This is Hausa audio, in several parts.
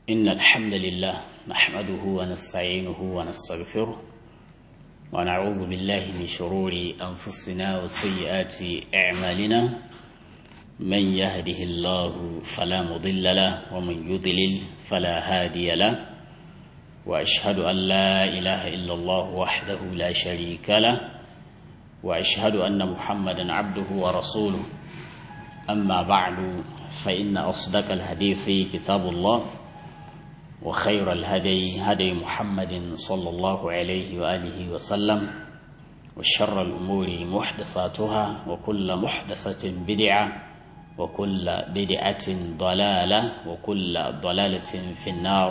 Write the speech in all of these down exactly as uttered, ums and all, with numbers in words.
إن الحمد لله نحمده ونستعينه ونستغفره ونعوذ بالله من شرور أنفسنا وسيئات أعمالنا من يهده الله فلا مضل له ومن يضلل فلا هادي له وأشهد أن لا إله إلا الله وحده لا شريك له وأشهد أن محمدا عبده ورسوله أما بعد فإن أصدق الحديث كتاب الله وخير الهدي هدي محمد صلى الله عليه وآله وسلم وشر الأمور محدثاتها وكل محدثة بدعة وكل بدعة ضلالة وكل ضلالة في النار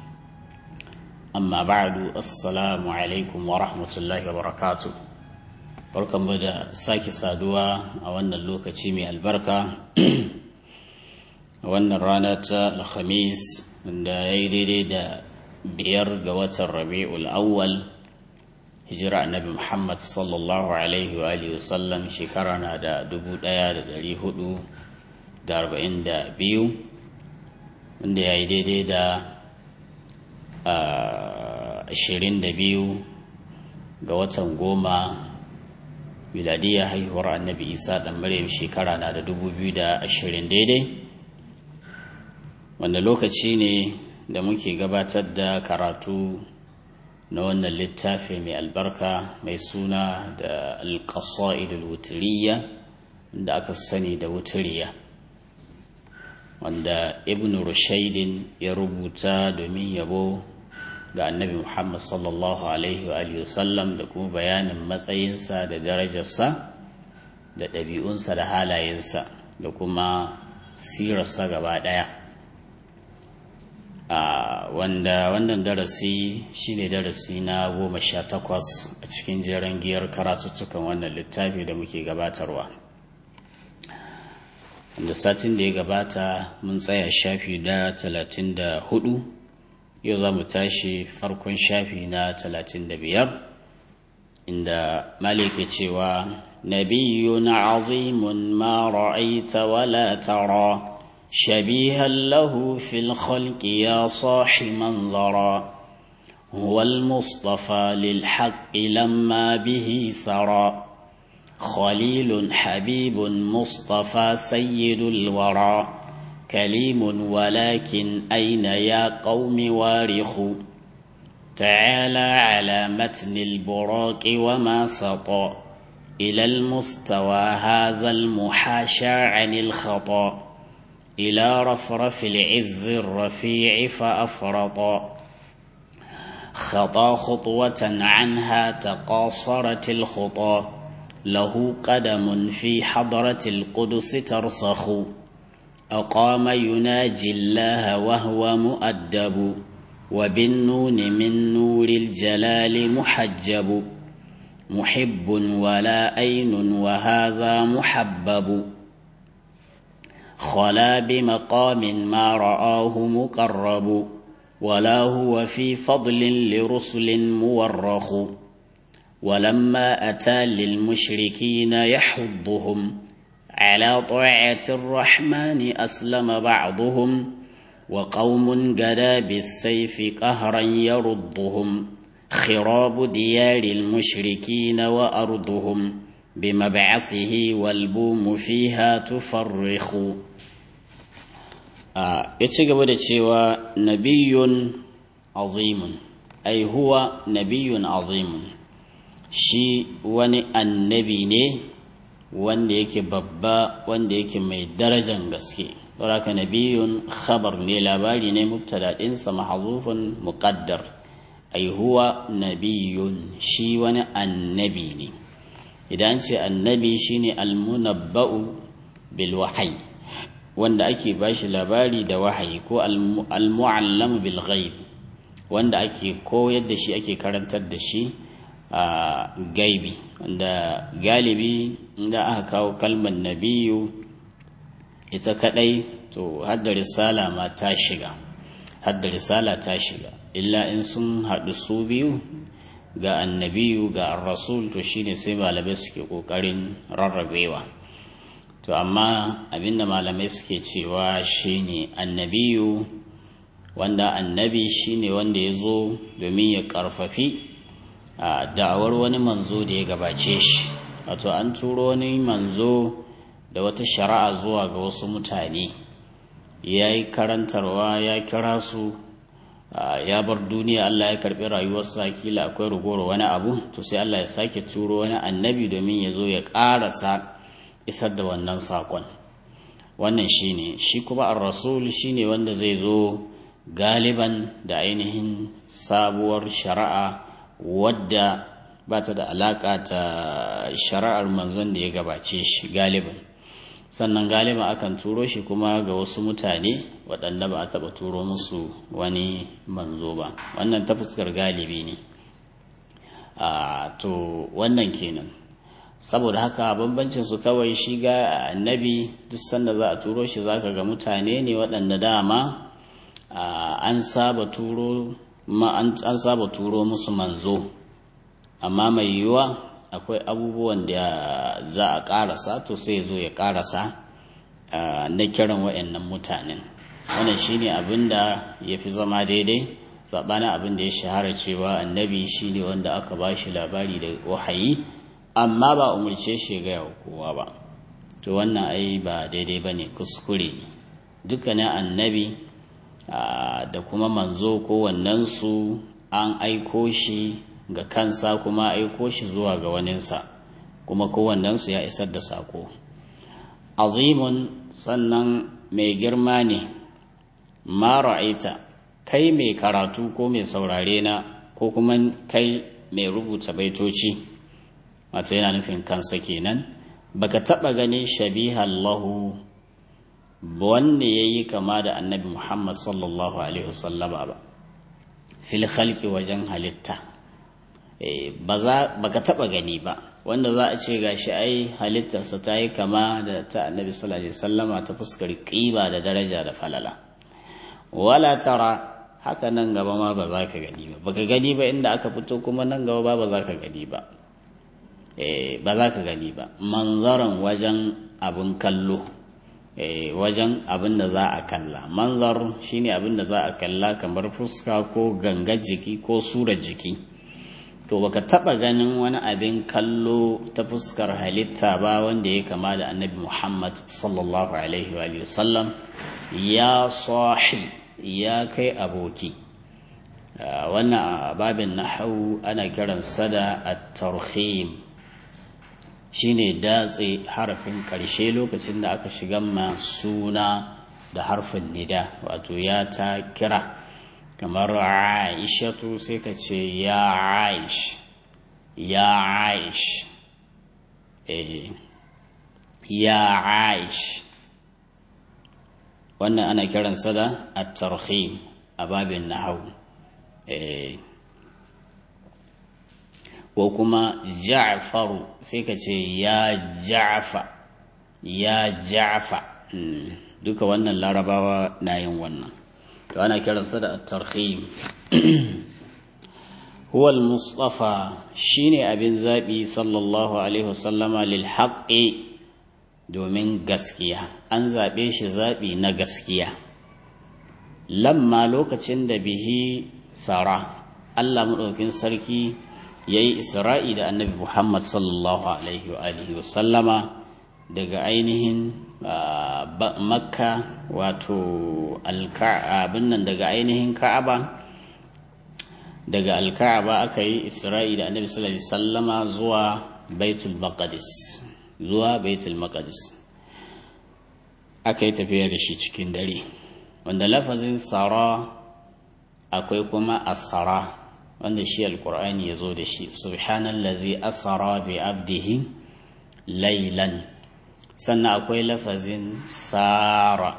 أما بعد السلام عليكم ورحمة الله وبركاته barkanmu da sake saduwa a wannan lokaci mai albarka a wannan rana ta alhamis da ya yi daidai da biyar ga watan rabi'ul awwal hijira annabi muhammad sallallahu alaihi wa alihi wasallam shekara na da dubu ɗaya da ɗari hudu da arba'in da biyu wanda ya yi daidai da ashirin da biyu ga watan goma miladiyya haihuwar annabi isa ɗan maryam shekara na da dubu biyu da ashirin daidai wanda lokaci ne da muke gabatar da karatu na wannan littafi mai albarka mai suna da alƙasa'id al-wutriyya da aka sani da wuturiya wanda ibn rushaydin ya rubuta domin yabo ga annabi Muhammad sallallahu alaihi wa sallam da kuma bayanin matsayinsa da darajarsa da ɗabi'unsa da halayensa da kuma sirarsa gaba ɗaya a wanda wannan darasi shine darasi na goma sha takwas a cikin jeren giyar karatuttukan wannan littafi da muke gabatarwa wanda satin da ya gabata mun tsaya shafi da talatin da hudu yau za mu tashi farkon shafi na talatin da biyar inda malike cewa nabiyyun azimun ma ra'aita wala tara shabihan lahu fil khalqi ya sahi manzara huwa al-mustafa lil haqqi lamma bihi sara khalilun habibun mustafa sayyidul wara كليم ولكن أين يا قوم وارخ تعالى على متن البراق وما سطى إلى المستوى هذا المحاشى عن الخطا إلى رفرف العز الرفيع فأفرطا خطا خطوة عنها تقاصرت الخطى له قدم في حضرة القدس ترسخ أقام يناجي الله وهو مؤدب وبالنون من نور الجلال محجب محب ولا أين وهذا محبب خلا بمقام ما رآه مقرب ولا هو في فضل لرسل مورخ ولما أتى للمشركين يحضهم على طاعة الرحمن أسلم بعضهم وقوم جدا بالسيف قهرا يردهم خراب ديار المشركين وأرضهم بمبعثه والبوم فيها تفرخ يتشغب دتشيوا نبي عظيم أي هو نبي عظيم شي وني النبي ne wanda yake babba wanda yake mai darajan gaske waraka nabiyun khabar ne labari ne mubtada din sa mahzufun muqaddar ai huwa nabiyun shi wani annabi ne idan ce annabi shine almunabba'u bil wahyi wanda ake bashi labari da wahayi ko almu'allam bil ghaib wanda ake koyar da shi ake karantar da shi a gaibi wanda galibi inda aka kawo kalmar nabiyu ita kadai to hadda risala ma ta shiga hadda risala ta shiga illa in sun haɗu su biyu ga annabiyu ga ar-rasul to shine sai malamai suke kokarin rarrabewa to amma abinda malamai suke cewa shine annabiyu wanda annabi shine wanda ya zo domin ya karfafi da'awar wani manzo da ya gabace shi. Wato an turo wani manzo da wata shari'a zuwa ga wasu mutane, ya yi karantarwa, ya kira su, ya bar duniya, Allah ya karɓi rayuwarsa, kila akwai ragowar wani abu, to sai Allah ya sake turo wani annabi domin ya zo ya ƙarasa isar da wannan saƙon. Wannan shi ne, shi kuma ar-rasul shi ne wanda zai zo galiban da ainihin sabuwar shari'a wadda ba ta da alaƙa ta shari'ar manzon da ya gabace shi galiban. Sannan galiban akan turo shi kuma ga wasu mutane waɗanda ba a taɓa turo musu wani manzo ba. Wannan ta fuskar galibi ne. To wannan kenan. Saboda haka bambancin su kawai shi ga annabi duk sanda za a turo shi zaka ga mutane ne waɗanda dama an saba turo ma an saba turo musu manzo, amma mai yiwuwa akwai abubuwan da za a ƙarasa, to sai zo ya ƙarasa na kiran waɗannan mutanen. Wannan shine abin da ya fi zama daidai, saɓanin abin da ya shahara cewa annabi shine wanda aka ba shi labari da wahayi amma ba umarce shi ga yawa kowa ba. To wannan ai ba daidai ba ne, kuskure ne. Dukkanin annabi da kuma manzo kowannensu an aiko shi ga kansa kuma aiko shi zuwa ga waninsa, kuma kowannensu ya isar da sako. Azimun, sannan mai girma ne. Ma ra'aita, kai mai karatu ko mai saurare na, ko kuma kai mai rubuta baitoci, wato yana nufin kansa kenan, baka taba ganin shabihan lahu wanda yayi kama da annabi Muhammad sallallahu alaihi wasallama ba fil khalqi, wajen halitta. Baka taba gani ba wanda za a ce gashi ai halittarsa ta yi kama da ta annabi sallallahu alaihi wasallama ta fuskar ƙiba da daraja da falala. Wala tara, haka nan gaba ma ba za ka gani ba. Baka gani ba inda aka fito, kuma nan gaba ba ba za ka gani ba. Ba za ka gani ba. Manzaran wajen abin kallo, wajen abin da za a kalla. Manzar shine abin da za a kalla, kamar fuska ko gangar jiki ko surar jiki. To baka taba ganin wani abin kallo ta fuskar halitta ba wanda ya kama da annabi Muhammad sallallahu alaihi wa sallam. Ya sahi, ya kai aboki. Wannan babin nahwu ana kiransa da at-tarhim, shine datse harafin ƙarshe lokacin da aka shiga ma suna da harfin nida, wato ya ta kira. Kamar Aishatu sai ka ce ya Aish, ya Aish, eh, ya Aish. Wannan ana kiransa da at-tarhim a babin nahwu. Eh, ko kuma Ja'faru sai ka ce ya Ja'fa, ya Ja'fa. Hmm. Duka wannan larabawa na yin wannan. To ana kiransa da at-tarhim. Huwa al-mustafa, shine abin zabi sallallahu alaihi wasallama lil haqqi, domin gaskiya. An zabe shi zabi na gaskiya. Lamma, lokacin da bihi sara, Allah madaukin sarki yayi Isra'i da Annabi Muhammad sallallahu alaihi wa alihi wasallama daga ainihin Makka, wato abin nan daga ainihin Ka'aba, daga Al-Ka'aba aka yi Isra'i da Annabi sallallahu alaihi wasallama zuwa Baitul Maqdis, zuwa Baitul Maqdis aka yi tafiya da shi cikin dare, wanda lafazin sara akwai kuma asara, wanda shi Al-Qur'ani ya zo da shi, subhanallazi asara bi abdihi laylan. Sannan akwai lafazin sara,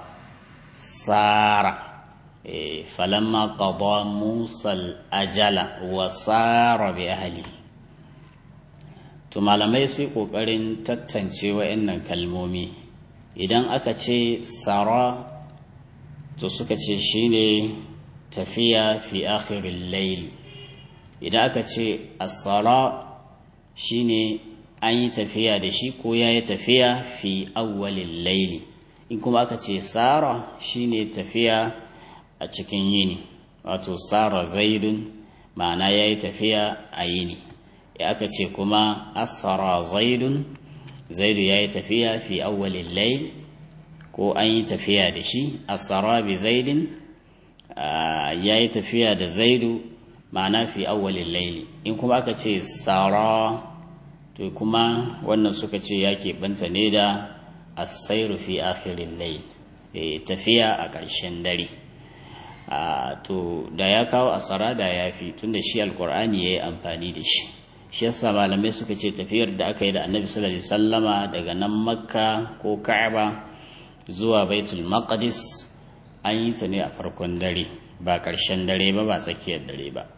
sara, e, falamma qada Musa ajala wa sara bi ahlihi. To malamai su kokarin tantance wa'annan kalmomi. Idan aka ce sara, to suka ce shine tafiya fi akhiril layl. Idan aka ce asara, shine an yi tafiya da shi ko ya yi tafiya fi awwalin laili. In kuma aka ce sara, shine tafiya a cikin yini, wato sara zaidun ma'ana ya yi tafiya a yini. Ya aka ce kuma asara zaidun, zaidu ya yi tafiya fi awwalin layl, ko an yi tafiya da shi. asara bi zaidin, ya yi tafiya da zaidu ma'ana fi awwalin layl. In kuma aka ce sara, to kuma wannan suka ce ya keɓanta ne da asairu fi akhirin layl, tafiya a ƙarshen dare. To da ya kawo asara da ya fi, tunda shi alkur'ani ya yi amfani da shi. Shi yasa malamai suka ce tafiyar da aka yi da annabi sallallahu alaihi wasallama daga nan makka ko ka'aba zuwa baitul maqdis an yi ta ne a farkon dare, ba ƙarshen dare ba, ba tsakiyar dare ba.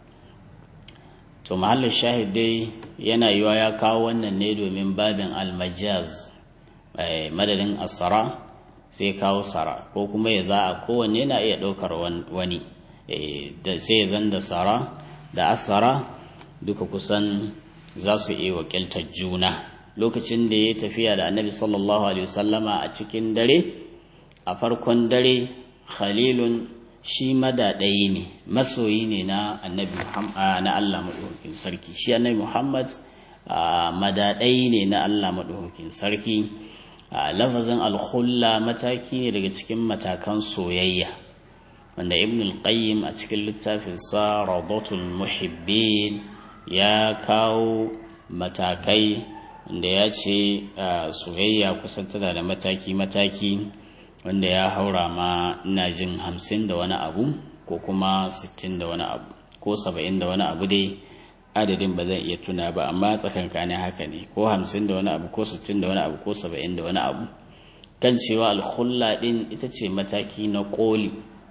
To mahallin shahid dai yana yiwa ya kawo wannan ne domin babin almajaz, madadin asara sai kawo sara, ko kuma ya za a kowanne na iya ɗaukar wani, sai ya zan da sara da asara duka kusan za su iya wakiltar juna. Lokacin da ya tafiya da annabi sallallahu alaihi wasallama a cikin dare, a farkon dare, khalilun shi madaɗayi ne, masoyi ne na annabi Muhammad, na Allah maɗaukakin sarki. Shi annabi Muhammad madaɗayi ne na Allah maɗaukakin sarki. Lafazin alkhulla mataki ne daga cikin matakan soyayya, wanda ibn al-qayyim a cikin littafin sa rawdatul muhibbin ya kawo matakai, wanda ya ce soyayya kusan tana da mataki-mataki, wanda ya haura ma ina jin hamsin da wani abu, ko kuma sittin da wani abu, ko saba'in da wani abu dai, adadin ba zan iya tuna ba, amma tsakankanin haka ne, ko hamsin da wani abu, ko sittin da wani abu, ko saba'in da wani abu, kan cewa alkhulla din ita ce mataki na koli.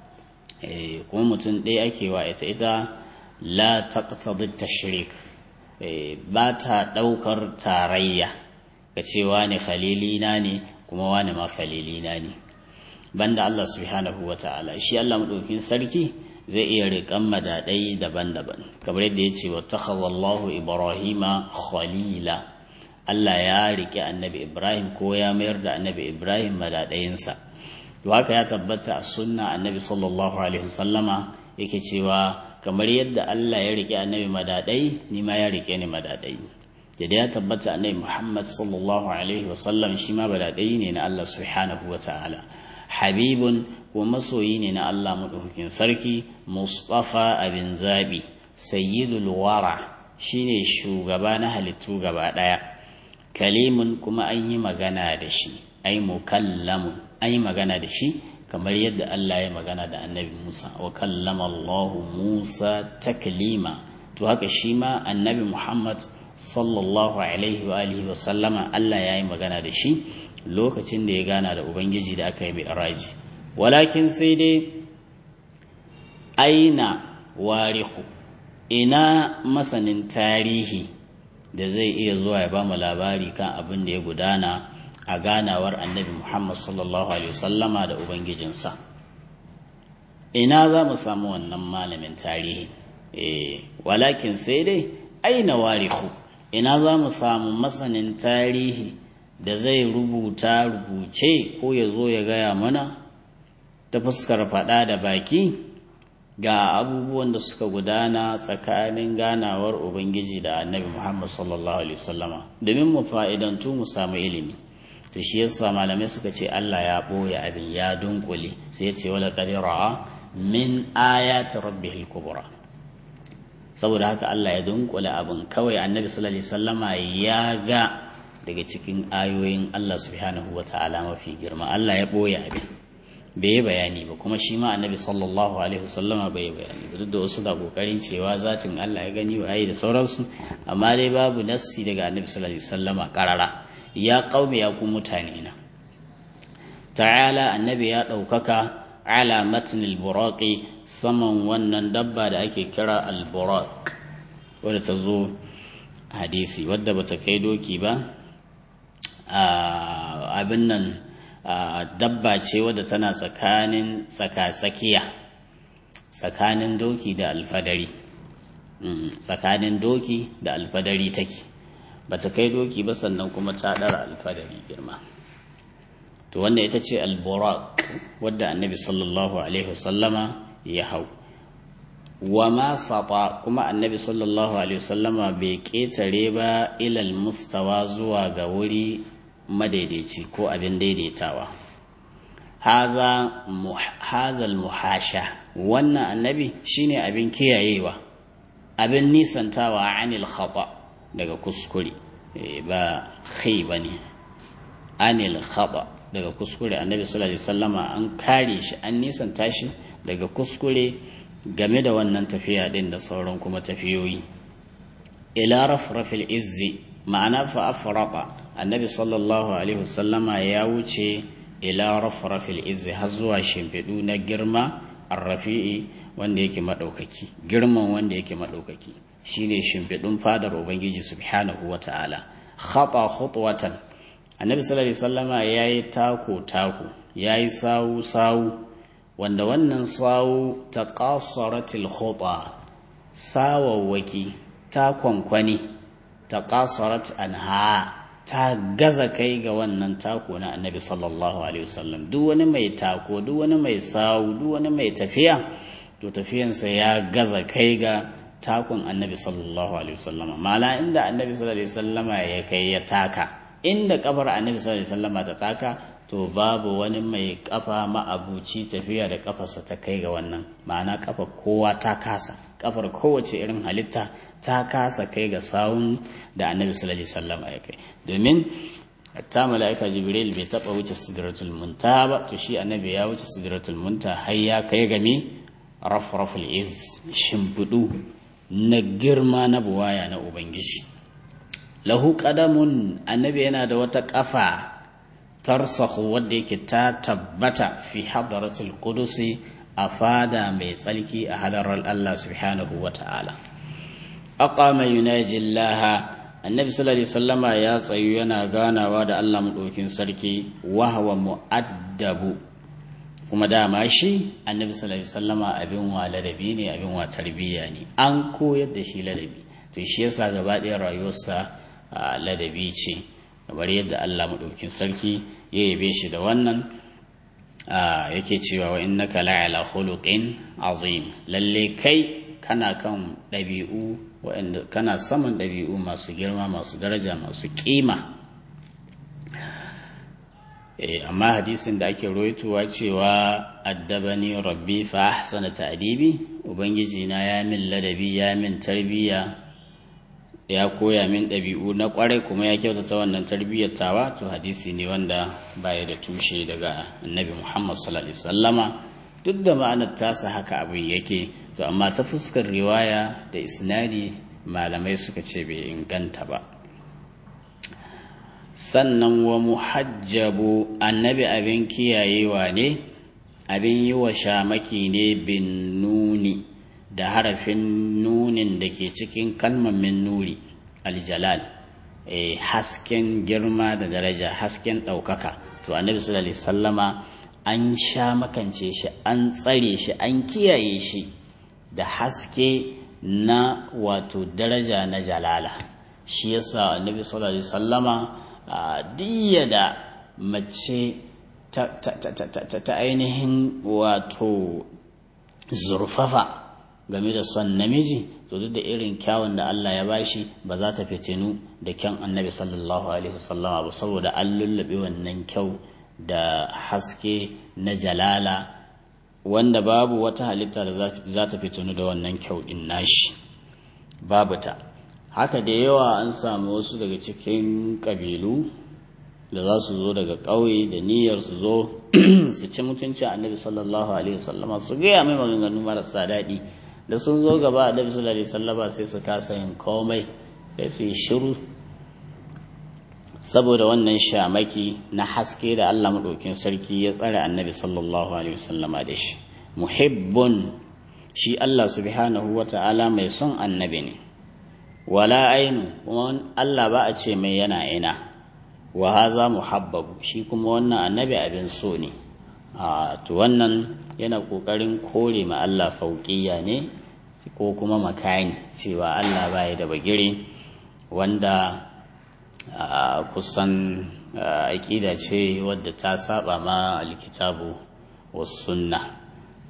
E, kuma mutum ɗaya ake wa ita, ita la taqtadi tashrik, e, ba ta ɗaukar tarayya ga cewa ne khalilina ne kuma wani ma khalilina ne, banda Allah subhanahu wa ta'ala. Shi Allah maɗaukin sarki zai iya riƙan madaɗai daban-daban, kamar yadda ya ce wa takhadha Allahu Ibrahima khalila, Allah ya riƙe annabi Ibrahim, ko ya mayar da annabi Ibrahim madaɗayinsa. To haka ya tabbata a sunna annabi sallallahu alaihi wasallama yake cewa kamar yadda Allah ya riƙe annabi madaɗai, ni ma ya riƙe ni madaɗai. Da ya tabbata annabi Muhammad sallallahu alaihi wasallam shi ma madaɗai ne na Allah subhanahu wa ta'ala. Habibun, ko masoyi ne na Allah maɗaukakin sarki. Mustafa, abin zaɓi. Sayyidul wara, shine shugaba na halittu gaba ɗaya. Kalimun, kuma an yi magana da shi, ai mukallamun, an yi magana da shi kamar yadda Allah ya magana da annabi Musa, wa kallama Allahu Musa taklima. To haka shi ma annabi Muhammad sallallahu alaihi wa alihi wa sallama Allah ya yi magana da shi lokacin da ya gana da Ubangiji da aka yi mi'raji. Walakin sai dai, aina warihu, ina masanin tarihi da zai iya zuwa ya ba mu labari kan abin da ya gudana a ganawar annabi Muhammad sallallahu alaihi wasallama da Ubangijinsa. Ina za mu samu wannan malamin tarihi? Eh, walakin sai dai, aina warihu, ina za mu samu masanin tarihi da zai rubuta rubuce ko ya zo ya gaya mana ta fuskar faɗa da baki ga abubuwan da suka gudana tsakanin ganawar Ubangiji da annabi Muhammad sallallahu alaihi wasallama, domin mu fa'idantu mu samu ilimi. To shi yasa malamai suka ce Allah ya ɓoye abin, ya dunkule, sai ya ce wala qad ra'a min ayati rabbihil kubra. Saboda haka Allah ya dunkule abin, kawai annabi sallallahu alaihi wasallama ya ga daga cikin ayoyin Allah subhanahu wata'ala mafi girma. Allah ya ɓoye abin, bai yi bayani ba, kuma shi ma annabi sallallahu alaihi wasallama bai yi bayani ba, duk da wasu da kokarin cewa zatin Allah ya gani wa da sauransu, amma dai babu nassi daga annabi sallallahu alaihi wasallama karara. Ya qaumi, ya ku mutane na, ta'ala, annabi ya ɗaukaka, ala matnil buraqi, saman wannan dabba da ake kira al-buraq, wadda ta zo hadisi, wadda bata kai doki ba, abin nan dabba ce wadda tana tsakanin tsaka-tsakiya, tsakanin doki da alfadari, tsakanin doki da alfadari take, bata kai doki ba, sannan kuma ta ɗara alfadari girma. To wannan ita ce al-buraq, wadda annabi sallallahu alaihi wasallama ya hau. Wa ma sata, kuma annabi sallallahu alaihi wasallama bai ƙetare ba ilal mustawa zuwa ga wuri madaidaici ko abin daidaitawa. haza hazal muhasha, wannan annabi shine abin kiyayewa, abin nisantawa anil khata, daga kuskure, ba khai bane, anil khata, daga kuskure. Annabi sallallahu alaihi wasallama an kare shi, an nisanta shi daga kuskure game da wannan tafiya din da sauran kuma tafiyoyi. Ila rafrafil izzi, ma'ana fa afraqa, annabi sallallahu alaihi wasallama ya wuce ila rafrafil izzi har zuwa shimfiɗu na girma, arrafi'i wanda yake madaukaki, girman wanda yake madaukaki shine shimfiɗun fadar ubangiji subhanahu wata'ala. Khata khutwatan, annabi sallallahu alaihi wasallama yayi tako tako, yayi sawu sawu, wanda wannan sawu ta ƙasaratil khuta, sawawwaki ta kwankwani, ta ƙasarat anha, ta gaza kai ga wannan tako na annabi sallallahu alaihi wasallam. Duk wani mai tako, duk wani mai sawu, duk wani mai tafiya, to tafiyansa ya gaza kai ga takon annabi sallallahu alaihi wasallam. mala inda annabi sallallahu alaihi wasallama ya kai ya taka, inda kafar annabi sallallahu alaihi wasallama ta taka, to babu wani mai kafa ma'abuci tafiya da kafarsa ta kai ga wannan. Ma'ana kafar kowa ta kasa, kafar kowace irin halitta ta kasa kai ga sawun da annabi sallallahu alaihi wasallam ya kai. Domin hatta mala'ika jibril bai taba wuce sidratul muntaha ba, to shi annabi ya wuce sidratul muntaha har ya kai ga me rafraful iz, shimfidu na girma na buwaya na ubangiji. Lahu qadamun, annabi yana da wata kafa tarsakhu, wadda yake ta tabbata fi hadaratul qudusi, a fada mai tsalki a hadarar Allah subhanahu wa ta'ala. Aqama yunaji Allah, annabi sallallahu alaihi wasallama ya tsayu yana ganawa da Allah madaukin sarki, wa huwa mu'addabu, kuma dama shi annabi sallallahu alaihi wasallama abin wa ladabi ne, abin wa tarbiyya ne, an koyar da shi ladabi. To shi yasa gaba ɗaya rayuwarsa ladabi ce, kamar yadda Allah maɗaukin sarki ya yabe shi da wannan, yake cewa wa innaka la'ala khuluqin azim, lalle kai kana kan ɗabi'u wa'anda kana saman ɗabi'u masu girma, masu daraja, masu kima. eh amma hadisin da ake rawaitowa cewa addabani rabbi fa ahsana ta'dibi, ubangiji na ya min ladabi, ya min tarbiya, ya koya min ɗabi'u na ƙwarai, kuma ya kyautata wannan tarbiyyar tawa, to hadisi ne wanda baya da tushe daga annabi Muhammad sallallahu alaihi wasallama. Duk da ma'anar tasa haka abin yake, to amma ta fuskar riwaya da isnadi malamai suka ce bai inganta ba. Sannan wa muhajjabu, annabi abin kiyayewa ne, abin yi wa shamaki ne bin nuni, da harafin nunin da ke cikin kalmar min nuri aljalal, eh, hasken girma da daraja, hasken ɗaukaka. To annabi sallallahu alaihi sallama an sha makance shi, an tsare shi, an kiyaye shi da haske na wato daraja na jalala. Shi yasa annabi sallallahu alaihi sallama diyya da mace ta, ta, ta, ta, ta, ta ainihin wato zurfafa game da son namiji, to duk da irin kyawun da Allah ya bashi, ba za ta fitinu da kyan annabi sallallahu alaihi wasallama ba, saboda an lullube wannan kyau da haske na jalala, wanda babu wata halitta da za ta fitinu da wannan kyau din nashi, babu ta. Haka da yawa an samu wasu daga cikin kabilu da za su zo daga ƙauye da niyyar su zo su ci mutunci annabi sallallahu alaihi wasallama, su gaya mai maganganu marasa daɗi. Da sun zo gaba annabi sallallahu alaihi wasallama sai su kasa yin komai, sai su yi shiru, saboda wannan shamaki na haske da Allah madaukin sarki ya tsare annabi sallallahu alaihi wasallama da shi. Muhibbun, shi Allah subhanahu wata'ala mai son annabi ne. Wala ainu, kuma Allah ba a ce mai yana ina. Wa haza muhabbabu, shi kuma wannan annabi abin so ne. a to wannan yana kokarin kore ma Allah fauqiyya ne ko kuma makani, cewa Allah baya da bagire, wanda kusan aqida ce wadda ta saba ma alkitabu was sunna.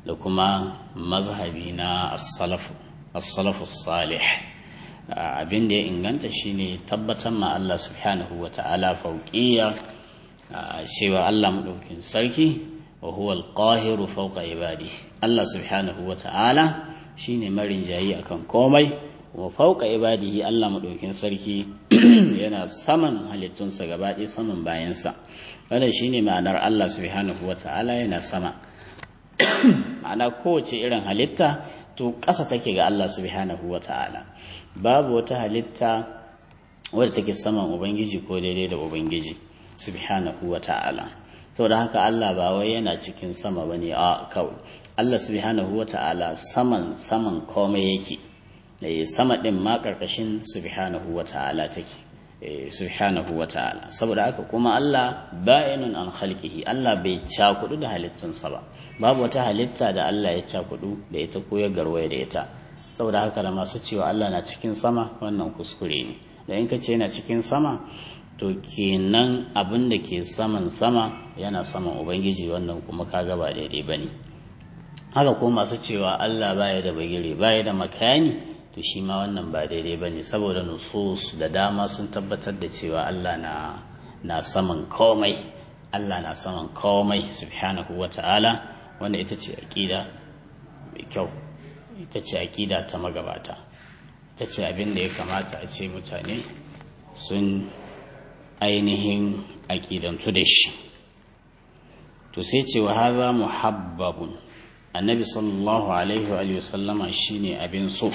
da kuma mazhabi na as-salaf as-salaf as-salih abin da ya inganta shine tabbatar ma Allah subhanahu wata'ala fauqiyya cewa Allah madaukakin sarki wa huwa al-qahiru fawqa ibadihi Allah subhanahu wata'ala shine marinjayi akan komai wa fawqa ibadihi Allah madaukakin sarki yana saman halittunsa gaba ɗaya saman bayansa wannan shine ma'anar Allah subhanahu wata'ala yana sama ma'ana kowace irin halitta to ƙasa take ga Allah subhanahu wata'ala babu wata halitta wadda take saman ubangiji ko daidai da ubangiji subhanahu wata'ala to da haka Allah ba wai yana cikin sama bane a kawai Allah subhanahu wata'ala saman saman komai yake eh sama din ma karkashin subhanahu wata'ala take eh subhanahu wata'ala saboda haka kuma Allah ba'inun an khalqihi Allah bai cakudu da halittunsa ba babu wata halitta da Allah ya cakudu da ita ko ya garwaye da ita saboda haka da masu cewa Allah na cikin sama wannan kuskure ne da in ka ce yana cikin sama to kenan abin da ke saman sama yana saman ubangiji wannan kuma kaga ba daidai bane haka ko masu cewa Allah baya da bagire baya da makani to shi ma wannan ba daidai bane saboda nusus da dama sun tabbatar da cewa Allah na na saman komai Allah na saman komai subhanahu wata'ala wanda ita ce aqida mai kyau ita ce aqida ta magabata ita ce abin da ya kamata a ce mutane sun ainihin aqidantu da shi to sai ce wa hadha muhabbabun annabi sallallahu alaihi wa sallama shine abin so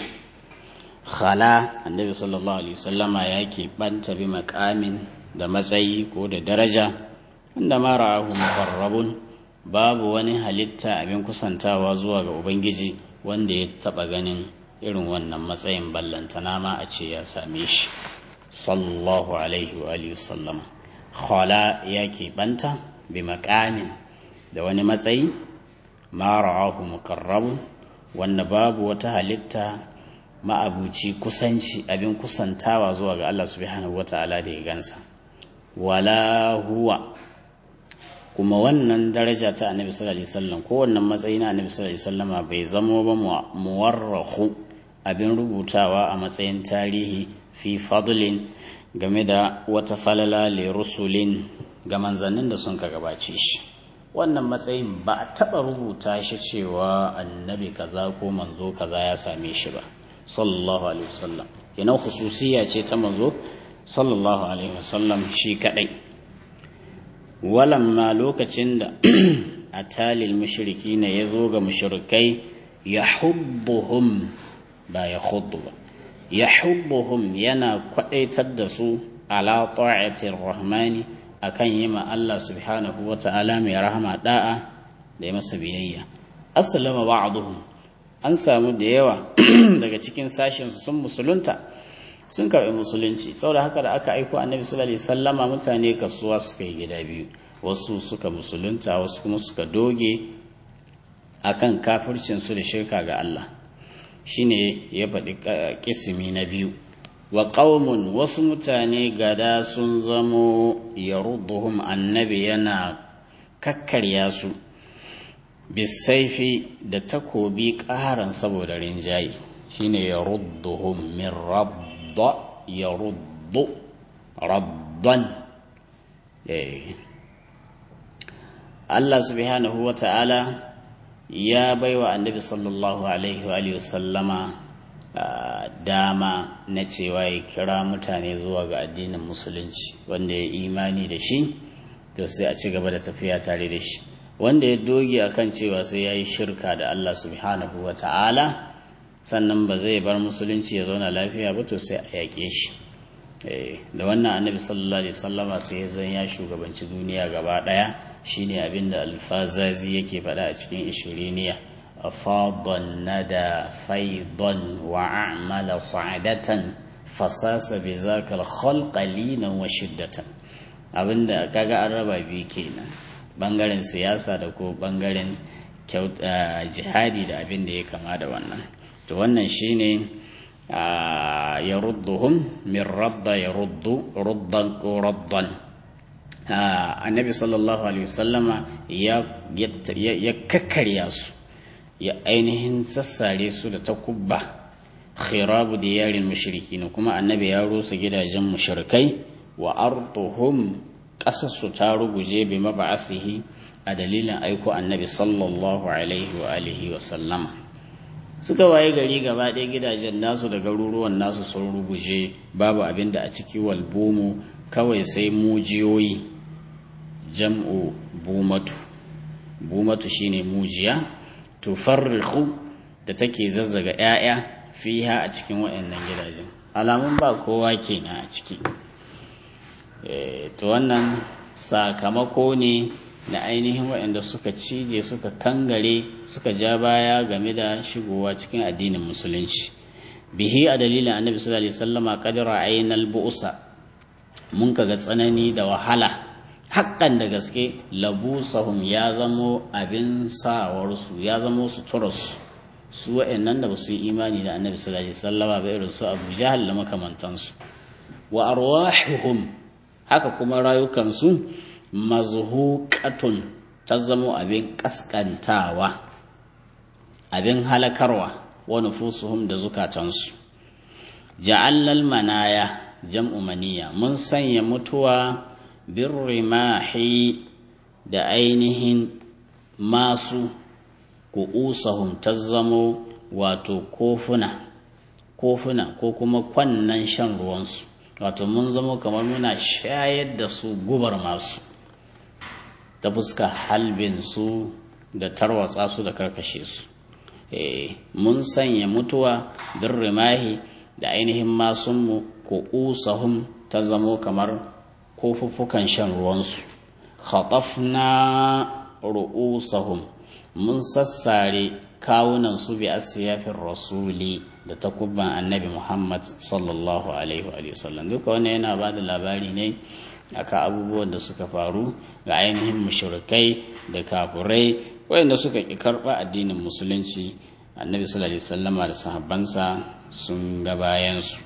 khala annabi sallallahu alaihi wasallama yake banta bi makamin da matsayi ko da daraja inda ma ra'ahu muqarrabun babu wani halitta abin kusantawa zuwa ga ubangiji wanda ya taba ganin irin wannan matsayin ballantana ma a ce ya same shi sallallahu alaihi wa alihi wasallama khala yake banta bi makamin da wani matsayi ma ra'ahu muqarrabun wanda babu wata halitta ma'abuci kusanci abin kusantawa zuwa ga Allah subhanahu wata'ala da ya gansa wala huwa kuma wannan daraja ta annabi sallallahu alaihi wasallam ko wannan matsayi na annabi sallallahu alaihi wasallama bai zamo ba muwarrahu abin rubutawa a matsayin tarihi fi fadlin game da wata falala li rusulin ga manzannin da sun ka gabace shi wannan matsayin ba a taba rubuta shi cewa annabi kaza ko manzo kaza ya same shi ba sallallahu alaihi wasallam kenan khususiyya ce ta manzo sallallahu alaihi wasallam shi kadai walamma lokacin da atalil mushrikina yazo ga mushrikai yahubbuhum ba yakhuddu ba yahubbuhum yana kwadaitar da su ala ta'atir rahmani akan yima Allah subhanahu wata'ala mai rahama da'a da ya masa biyayya aslama ba'dhum an samu da yawa daga cikin sashen su sun musulunta sun karɓi musulunci saboda haka da aka aiko annabi sallallahu alaihi wasallama mutane kasuwa suka yi gida biyu wasu suka musulunta wasu kuma suka doge akan kafircin su da shirka ga Allah shine ya faɗi kisimi na biyu wa qaumun wasu mutane gada sun zamo yarudduhum annabi yana kakkarya su bisaifi da takobi ƙaran saboda rinjayi shine yarudduhum min rabb yaruddu rabban Allah subhanahu wa ta'ala ya baiwa annabi sallallahu alaihi wa sallama dama na cewa ya kira mutane zuwa ga addinin musulunci wanda ya imani da shi to sai a ci gaba da tafiya tare da shi wanda ya doge akan cewa sai ya yi shirka da Allah subhanahu wa ta'ala sannan ba zai bar musulunci ya zauna lafiya ba to sai a yaƙe shi da wannan annabi sallallahu alaihi wasallama sai ya zan ya shugabanci duniya gaba daya shine abinda alfazazi yake faɗa a cikin ishiriniya afadan nada faidan wa a'mala sa'adatan fasasa bi zakal khalqa linan wa shiddatan abinda kaga an raba biyu kenan bangaren siyasa da ko bangaren jihadi da abinda ya kama da wannan to wannan shine yarudduhum min radda yaruddu ruddan ko raddan annabi sallallahu alaihi wasallama ya ya kakkarya su ya ainihin sassare su da takubba khirabu diyarin mushrikin kuma annabi ya rusa gidajen mushrikai wa arduhum qasassu ta ruguje bi mab'athihi a dalilin aiko annabi sallallahu alaihi wa alihi wa sallama suka waye gari gaba ɗaya gidajen nasu da garuruwan nasu sun ruguje babu abin da a ciki walbumu kawai sai mujiyoyi jam'u bumatu bumatu shine mujiya tufarrihu da take zazzaga 'ya'ya fiha a cikin waɗannan gidajen alamun ba kowa kenan a ciki to wannan sakamako ne na ainihin waɗanda suka cije suka kangare suka ja baya game da shigowa cikin addinin musulunci bihi a dalilin annabi sallallahu alaihi wasallama qadara aynal bu'sa mun kaga tsanani da wahala haƙƙan da gaske labusahum ya zamo abin sawarsu ya zamo suturarsu su waɗannan da ba su yi imani da annabi sallallahu alaihi wasallama ba irin su Abu Jahal da makamantansu wa arwahuhum haka kuma rayukansu mazhuqatun ta zamo abin kaskantawa abin halakarwa wa nufusuhum da zukatansu ja'alnal manaya jam'u maniya mun sanya mutuwa birrimahi da ainihin masu ku'usahum ta zamo wato kofuna kofuna ko kuma kwannan shan ruwansu wato mun zamo kamar muna shayar da su gubar masu ta fuska halbin su da tarwatsa su da karkashe su eh mun sanya mutuwa birrimahi da ainihin masunmu ku'usahum ta zamo kamar kofuffukan shan ruwansu khatafna ru'usahum mun sassare kawunan su bi asiyafin rasuli da takubban annabi Muhammad sallallahu alaihi wa sallam duka wannan yana ba da labari ne akan abubuwan da suka faru ga ainihin mushrikai da kafirai wayanda suka ki karba addinin musulunci annabi sallallahu alaihi wasallama da sahabbansa sun ga bayan su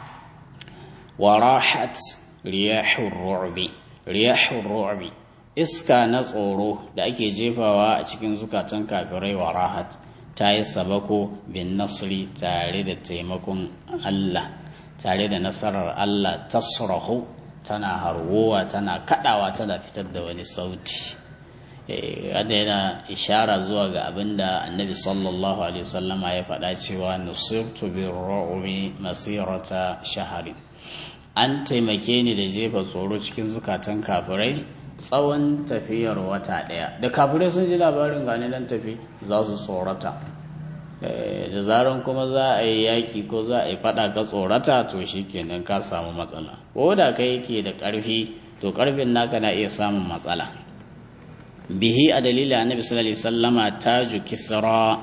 warahat riyahur ru'bi riyahur ru'bi iska na tsoro da ake jefawa a cikin zukatan kafirai warahat ta yi sabako bin nasri tare da taimakon Allah tare da nasarar Allah tasrahu tana harwowa tana kadawa tana fitar da wani sauti eh wanda yana ishara zuwa ga abinda annabi sallallahu alaihi wasallama ya faɗa cewa nusirtu birru'bi masirata shahari an taimake ni da jefa tsoro cikin zukatan kafirai tsawon tafiyar wata ɗaya da kafirai sun ji labarin gane nan tafi za su tsorata da zaran kuma za a yi yaƙi ko za a yi faɗa ka tsorata to shi kenan ka samu matsala ko da kai yake da ƙarfi to ƙarfin naka na iya samun matsala bihi a dalilin annabi sallallahu alaihi wasallama taju kisra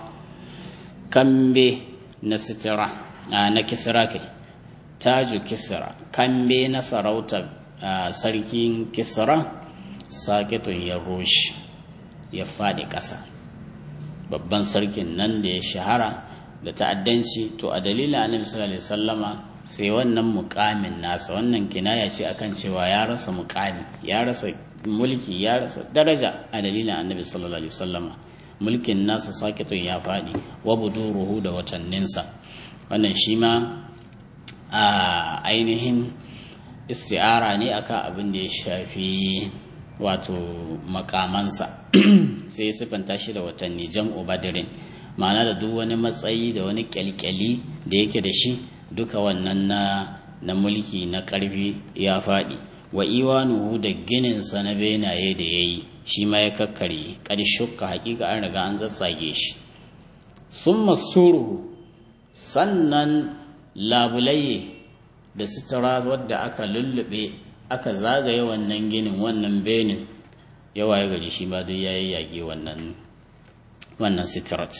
kambe na sitira na kisra kai taju kisra kambe na sarautar sarkin kisra sakitun ya roshi ya faɗi ƙasa babban sarkin nan da ya shahara da ta'addanci to a dalilin annabi sallallahu alaihi wasallama sai wannan mukamin nasa wannan kinaya ce akan cewa ya rasa mukami ya rasa mulki ya rasa daraja a dalilin annabi sallallahu alaihi wasallama mulkin nasa sakitun ya faɗi wa buduruhu da watanninsa wannan shi ma a ainihin isti'ara ne akan abin da ya shafi wato makamansa sai sifanta shi da watanni jam'u badrin ma'ana da duk wani matsayi da wani kyalkyali da yake da shi duka wannan na na mulki na karfi ya faɗi wa iwanuhu da ginin sa na benaye da yayi shi ma ya kakkare shukka hakika an riga an zatsage shi summa suruhu sannan labulaye da sitara wadda aka lullube aka zagaye wannan ginin wannan benin yawa ya gari shi ba duk yayi yage wannan wannan sitrat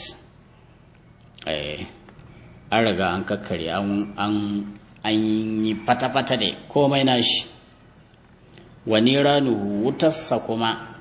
eh an riga an kakkare an an an yi fata-fata da komai nashi wani ranu wutarsa kuma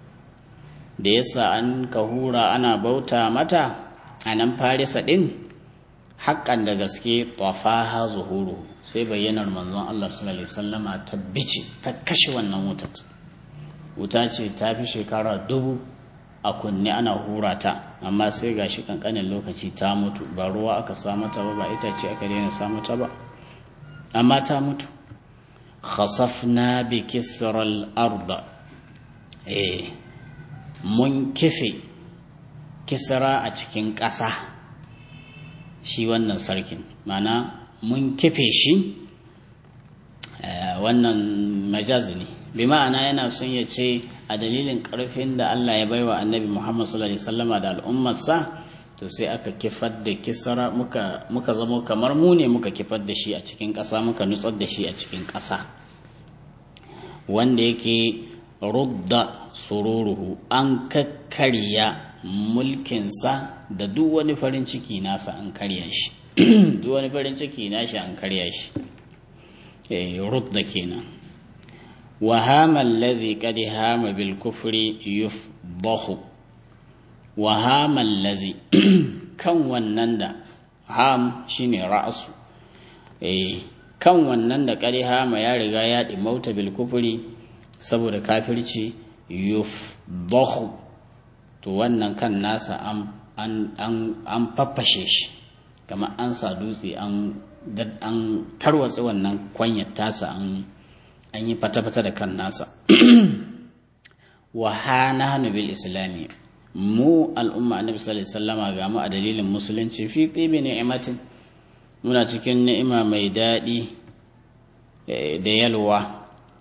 da yasa an kahura ana bauta mata a nan farisa din haƙƙan da gaske tafaha zuhuru sai bayyanar manzon Allah sallallahu alaihi wasallama ta bice ta kashe wannan wutar wuta ce ta fi shekara dubu a kunne ana hura ta, amma sai gashi kankanin lokaci ta mutu, ba ruwa aka sa mata ba, ba itace aka daina sa mata ba, amma ta mutu. khasafna bi kisral arda, eh mun kife kisra a cikin ƙasa, shi wannan sarkin, mana mun kife shi. Wannan majaz ne, bi ma'ana yana son ya ce a dalilin ƙarfin da Allah ya baiwa annabi Muhammad sallallahu alaihi wasallama da al'ummarsa, to sai aka kifar da kisra, muka muka zamo kamar mu ne muka kifar da shi a cikin ƙasa, muka nutsar da shi a cikin ƙasa, wanda yake rudda sururuhu, an kakkarya mulkinsa da duk wani farin ciki nasa an karya shi duk wani farin ciki nashi an karya shi, eh rudda kenan. wa hama allazi qad hama bil kufri yufdahu, wa hama allazi kan wannan da, ham shine ra'su, eh kan wannan da qad hama ya riga ya dimauta bil kufri saboda kafirci, yufdahu, to wannan kan nasa an an an an faffashe shi, kamar an sa dutse an an tarwatsa wannan kwanyar tasa, an an yi fata-fata da kan nasa. wa hanahnu bil islami, mu al'umma annabi sallallahu alaihi wasallama ga mu a dalilin musulunci, fi tibi ni'matin, muna cikin ni'ima mai daɗi da yalwa,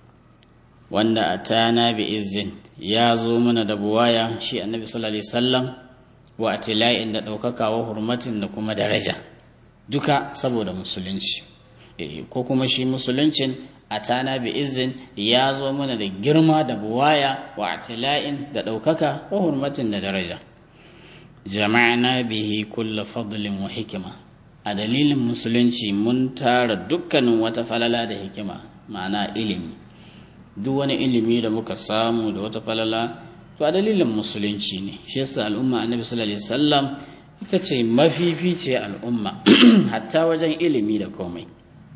wanda atana bi izzin, ya zo mana da buwaya shi annabi sallallahu alaihi wasallam, wa atila'in da ɗaukaka, wa hurmatin da kuma daraja, duka saboda musulunci. E, ko kuma shi musuluncin atana bi izzin, ya zo mana da girma da buwaya, wa atila'in da ɗaukaka, wa hurmatin da daraja. jama'na bihi kulla fadlin wa hikima, a dalilin musulunci mun tara dukkanin wata falala da hikima, ma'ana ilimi, duk wani ilimi da muka samu da wata falala, to a dalilin musulunci ne. Shi yasa al'umma annabi sallallahu alaihi wasallam ita ce mafifice al'umma hatta wajen ilimi da komai.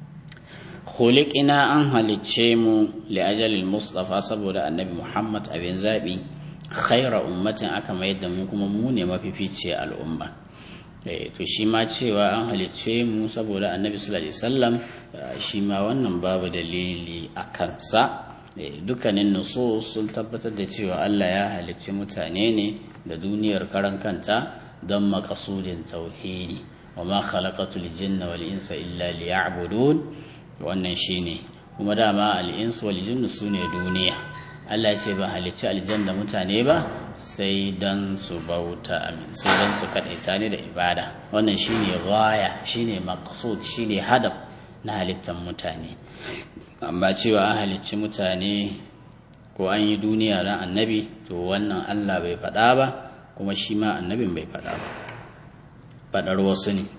khuliqina, an halicce mu li ajalil mustafa, saboda annabi Muhammad abin zabi, khaira ummatin, aka mayar da mu kuma mu ne mafifice al'umma. eh to shi ma cewa an halicce mu saboda annabi sallallahu alaihi wasallam, shi ma wannan babu dalili a kansa. dukkanin nusus sun tabbatar da cewa Allah ya halicci mutane ne da duniyar karan kanta don makasudin tauhidi, wa ma khalaqatul jinna wal insa illa liya'budun, wannan shine. kuma dama al insu wal jinnu sune duniya. Allah ya ce ba halicci aljanna mutane ba sai dan su bauta amin, sai dan su kadaita ne da ibada. wannan shine ghaya, shine maqsud, shine hadaf na halittar mutane. amma cewa an halicci mutane ko an yi duniya ran annabi, to wannan Allah bai faɗa ba, kuma shi ma annabin bai faɗa ba, faɗar wasu ne.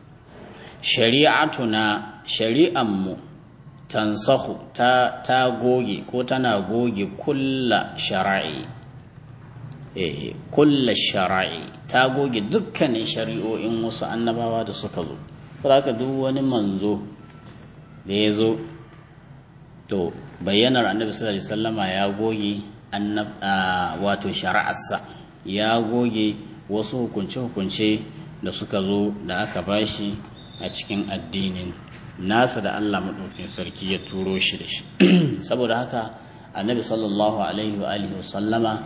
shari'atuna, shari'anmu, tansahu, ta, ta goge ko tana goge kulla shara'i, eh, kulla shara'i, ta goge dukkanin shari'o'in wasu annabawa da suka zo. Saboda duk wani manzo da ya zo, to bayyanar annabi sallallahu alaihi wasallama ya goge annab wato shari'arsa, ya goge wasu hukunce-hukunce da suka zo da aka bashi a cikin addinin nasa da Allah madaukakin sarki ya turo shi da shi. saboda haka annabi sallallahu alaihi wa alihi wasallama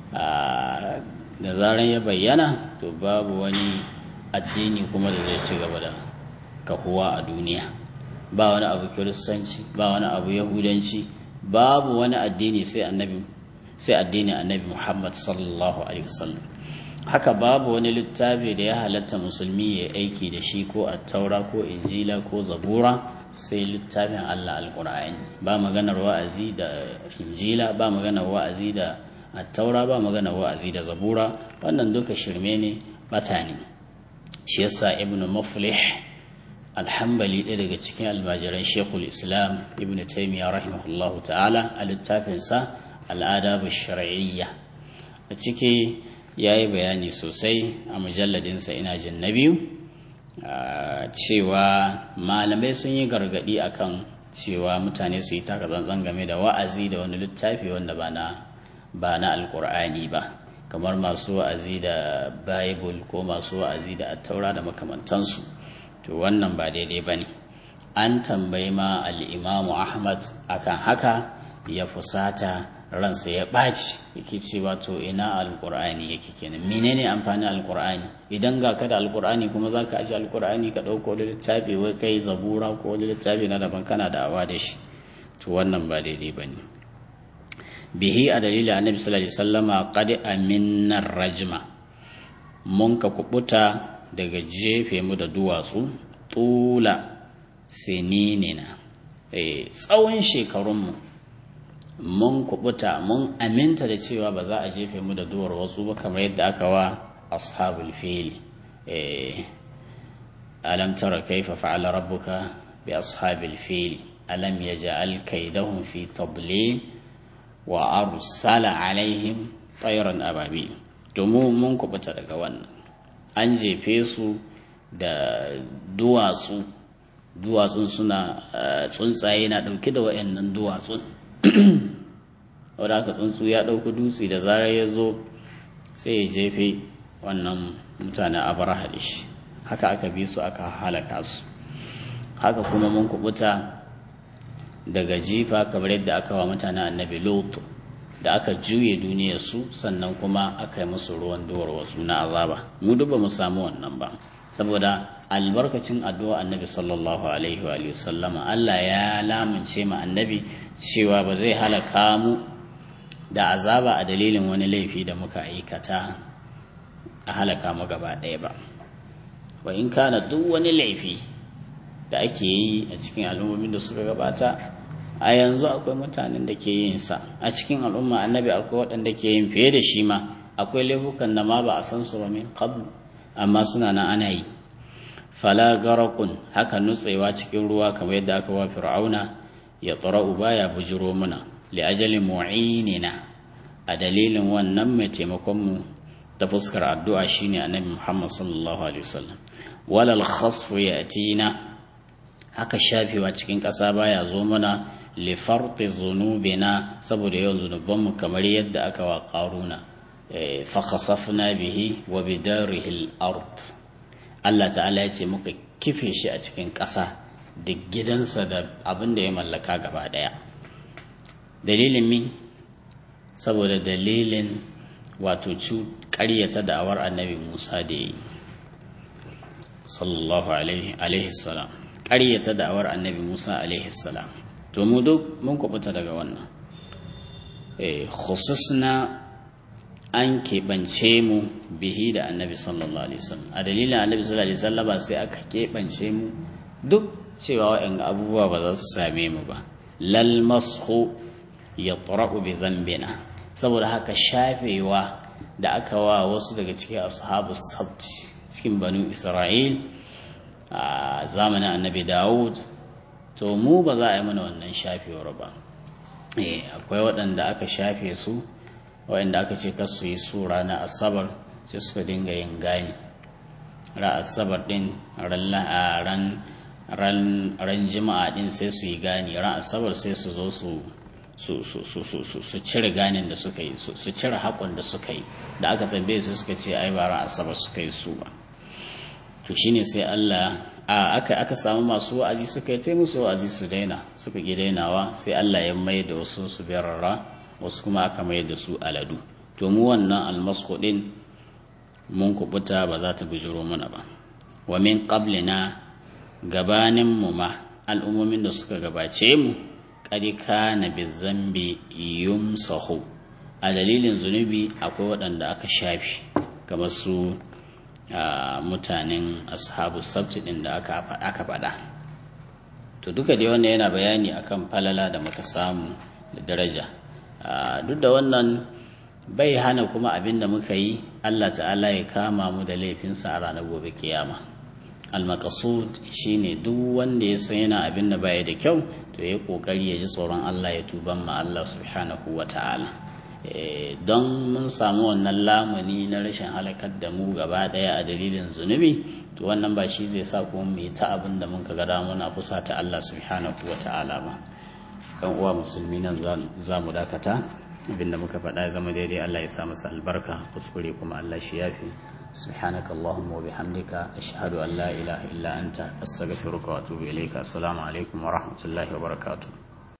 da zaran ya bayyana, to babu wani addini kuma da zai ci gaba da kahuwa a duniya. ba wani abu kiristanci, ba wani abu yahudanci, babu wani addini sai annabi sai addinin annabi Muhammad sallallahu alaihi wasallam. haka babu wani littafi da ya halatta musulmi ya aiki da shi, ko at-taura ko injila ko zabura, sai littafin Allah alqur'ani. ba maganar wa'azi da injila, ba maganar wa'azi da at-taura, ba maganar wa'azi da zabura, wannan duka shirme ne, bata ne. shi yasa ibnu muflih alhambali, ɗaya daga cikin almajiran shekul islam ibn taimiyya rahimahullahu ta'ala, a littafinsa al'adabu shar'iyya, a ciki ya yi bayani sosai a mujalladinsa ina jin na biyu, cewa malamai sun yi gargaɗi akan cewa mutane su yi taka tsantsan game da wa'azi da wani littafi wanda ba na ba na alƙur'ani ba. kamar masu wa'azi da bible ko masu wa'azi da attaura da makamantansu, to wannan ba daidai ba ne. An tambayi ma al'imamu Ahmad akan haka, ya fusata, ransa ya ɓaci, yake cewa to ina alƙur'ani yake kenan, menene amfani alƙur'ani idan ga ka da alƙur'ani kuma za ka ashe alƙur'ani ka ɗauko wani littafi wai kai zabura ko wani littafi na daban kana da'awa da shi, to wannan ba daidai ba ne. Bihi a dalilin annabi sallallahu alaihi wasallama qad aminna rajma, mun ka kubuta daga jefe mu da duwatsu, tula sininina, eh tsawon shekarunmu mun kubuta, mun aminta da cewa ba za a jefe mu da duwar wasu ba kamar yadda aka wa ashabul fili. eh alam tara kaifa fa'ala rabbuka bi ashabil fili alam yaj'al kaydahum fi tadlil wa arsala alaihim tayran ababil. to mu mun kubuta daga wannan, an jefe su da duwatsu, duwatsun suna tsuntsaye na dauke da wayannan duwatsun wadda aka tsuntsu ya dauki dutse da zarar ya zo sai ya jefe wannan mutanen abraha da shi, haka aka bi su aka halaka su. Haka kuma mun kubuta daga jifa kamar yadda aka wa mutanen annabi Lut, da aka juye duniyar su sannan kuma aka yi musu ruwan duwar wasu na azaba. Mu duk ba mu samu wannan ba, saboda albarkacin addu'a annabi sallallahu alaihi wa sallama, Allah ya lamunce ma annabi cewa ba zai halaka mu da azaba a dalilin wani laifi da muka aikata a halaka mu gaba ɗaya ba. Wa in kana duk wani laifi da ake yi a cikin al'ummomin da suka gabata, a yanzu akwai mutanen da ke yin sa a cikin al'umma annabi, akwai waɗanda ke yin fiye da shi ma, akwai laifukan da ma ba a san su ba min qabl, amma suna nan ana yi. Fala garakun, haka nutsewa cikin ruwa kamar yadda aka wa fir'auna, ya tsara'u baya bujiro muna li ajali mu'inina, a dalilin wannan mai taimakon mu ta fuskar addu'a shine annabi Muhammad sallallahu alaihi wasallam. Walal khasfu yatina, haka shafewa cikin ƙasa baya zo mana li farti zunubina, saboda yawan zunubanmu kamar yadda aka wa qaruna, fa khasafna bihi wa bidarihi al-ard. Allah ta'ala ya ce muka kife shi a cikin ƙasa da gidansa da abin da ya mallaka gaba ɗaya. Dalilin min, saboda dalilin wato cu ƙaryata da'awar annabi Musa da yi sallallahu alaihi salam, ƙaryata da'awar annabi Musa alaihi salam. To mu duk mun kubuta daga wannan. eh khususna an keɓance mu bihi da annabi sallallahu alaihi wasallam, a dalilin annabi sallallahu alaihi wasallam sai aka keɓance mu duk cewa wa'in abubuwa ba za su same mu ba. Lal mashu yatra'u bi zambina, saboda haka shafewa da aka wa wasu daga cikin ashabu sabt cikin banu Isra'il a zamanin annabi Dawud, to mu ba za a yi mana wannan shafewar ba. eh akwai waɗanda aka shafe su, waɗanda aka ce kasu yi su ranar asabar, sai suka dinga yin gani ran asabar din, ran ran ran jima'a din sai su yi gani, ran asabar sai su zo su su su su su su cire ganin da suka yi, su cire haƙon da suka yi, da aka tambaye su suka ce ai ba ran asabar suka yi su ba. to shine sai Allah a aka aka samu masu wa'azi suka yi ta musu wa'azi su daina, suka ki dainawa, sai Allah ya mai da wasu su birarra, wasu kuma aka mai da su aladu. to mu wannan almasku din mun kubuta, ba za ta bujiro mana ba. Wa min qablina, gabanin mu ma al'ummomin da suka gabace mu, qad kana bizambi yumsahu, a dalilin zunubi akwai waɗanda aka shafi, kamar su mutanen ashabu sabti din da aka aka faɗa. to duka dai wannan yana bayani akan falala da muka samu da daraja. duk da wannan bai hana kuma abin da muka yi Allah ta'ala ya kama mu da laifinsa a ranar gobe kiyama. Al-maqsud shine duk wanda ya san yana abin da bai da kyau, to ya kokari ya ji tsoron Allah, ya tuban ma Allah subhanahu wata'ala. e, don mun samu wannan lamuni na rashin halakar da mu gaba daya a dalilin zunubi, to wannan ba shi zai sa kuma mu yi ta abin da mun ka ga muna fusata Allah subhanahu wata'ala ba. kan uwa musulmi nan za mu dakata. abinda muka faɗa zama daidai Allah ya sa masa albarka, kuskure kuma Allah shi yafi. subhanaka allahumma wa bihamdika ashhadu an la ilaha illa anta astaghfiruka wa atubu ilayka. Assalamu alaikum wa rahmatullahi wa barakatuh.